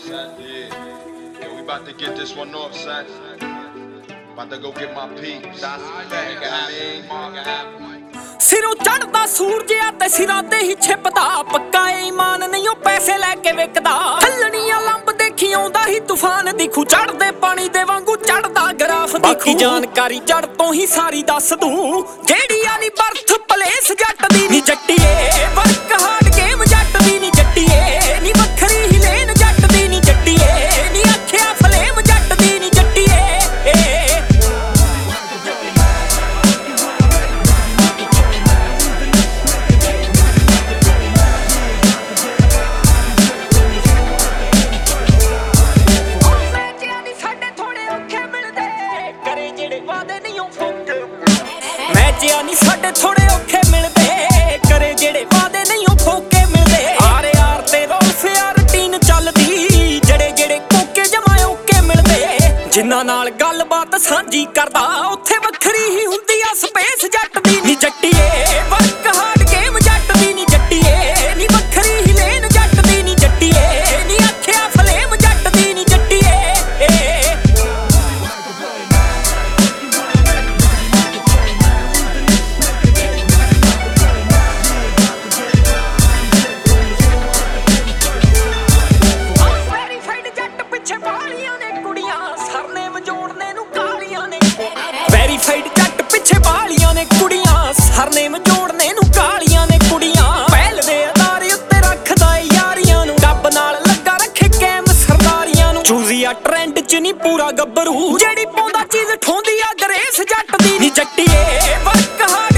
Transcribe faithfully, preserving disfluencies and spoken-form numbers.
son. Yeah. Yo, we about to get this one off, son. About to go get my peeps. That's a fact, nigga. I mean, ਸਿਰੋਂ ਚੜਦਾ ਸੂਰਜ ਆ ਤੇ ਸਿਰਾਂ ਤੇ ਹੀ ਛਿਪਦਾ ਪੱਕਾ ਈਮਾਨ ਨਹੀਂ ਉਹ ਪੈਸੇ ਲੈ ਕੇ ਵਿਕਦਾ ਹੱਲਣੀਆਂ ਲੰਬ ਦੇਖੀ ਆਉਂਦਾ ਹੀ ਤੂਫਾਨ ਦਿਖੂ ਚੜਦੇ ਪਾਣੀ ਦੇ ਵਾਂਗੂ ਚੜਦਾ ਗਰਾਫ ਬਾਕੀ ਜਾਣਕਾਰੀ ਜੜ ਤੋਂ ਹੀ ਸਾਰੀ ਦੱਸ ਦੂੰ ਜਿਹੜੀ ਆ ਨੀ ਬਰਥ ਪਲੇਸ ਜੱਟ ਦੀ ਨੀ ਜੱਟੀਏ ਵਰਕ ਹਾਰਡ ਗੇਮ ਜੱਟ ਦੀ ਨੀ ਜੱਟੀਏ ਨੀ ਵੱਖਰੀ ਹੀ ਲੇਨ ਜੱਟ ਦੀ ਨੀ ਜੱਟੀਏ ਨੀ ਅੱਖਿਆ ਫਲੇਮ ਜੱਟ ਦੀ ਨੀ ਜੱਟੀਏ ਮੈਚਿਆ ਨੀ ਸਾਡੇ ਥੋੜੇ ਔਖੇ ਮਿਲਦੇ ਕਰੇ ਜਿਹੜੇ ਵਾਦੇ ਨਹੀਂ ਉਹ ਫੋਕੇ ਮਿਲਦੇ ਆਰ ਯਾਰ ਤੇ ਰੋਲਫ ਯਾਰ ਰੂਟੀਨ ਚੱਲਦੀ ਜਿਹੜੇ ਜਿਹੜੇ ਕੋਕੇ ਜਮਾ ਓਕੇ ਮਿਲਦੇ ਜਿਨ੍ਹਾਂ ਨਾਲ ਗੱਲਬਾਤ ਸਾਂਝੀ ਕਰਦਾ ਉੱਥੇ ਵੱਖਰੀ ਹੀ ਹੁੰਦੀ ਆ ਸਪੇਸ ਜੱਟ ਦੀ ਨੀ ਜੱਟੀਏ ਵਰਕ ਹਾਰਡ ਗੇਮ ਜੱਟ ਦੀ ਨੀ ਜੱਟੀਏ ਨੀ ਵੱਖਰੀ ਹੀ ਲੇਨ ਜੱਟ ਦੀ ਨੀ ਜੱਟੀਏ ਨੀ ਅੱਖਿਆ ਫਲੇਮ ਜੱਟ ਦੀ ਨੀ ਜੱਟੀਏ ਵੈਰੀਫਾਈਡ ਜੱਟ ਪਿੱਛੇ ਬਾਲੀਆਂ ਨੇ ਕੁੜੀਆਂ ਸਰਨੇਮ ਜੋੜਨੇ ਨੂੰ ਕਾਲੀਆਂ ਨੇ ਕੁੜੀਆਂ ਪਹਿਲ ਦੇ ਅਦਾਰੇ ਉੱਤੇ ਰੱਖਦਾ ਯਾਰੀਆਂ ਨੂੰ ਰੱਬ ਨਾਲ ਲੱਗਾ ਰੱਖੇ ਕੈਮ ਸਰਦਾਰੀਆਂ ਨੂੰ ਚੂਜ਼ੀ ਆ ਟ੍ਰੈਂਡ ਚ ਨਹੀਂ ਪੂਰਾ ਗੱਭਰੂ ਜਿਹੜੀ ਪਾਉਂਦਾ ਚੀਜ਼ ਠੋਂਦੀ ਆ ਗਰੇਸ ਜੱਟ ਦੀ ਨੀ ਜੱਟੀਏ ਵਰਕ ਹਾਰਡ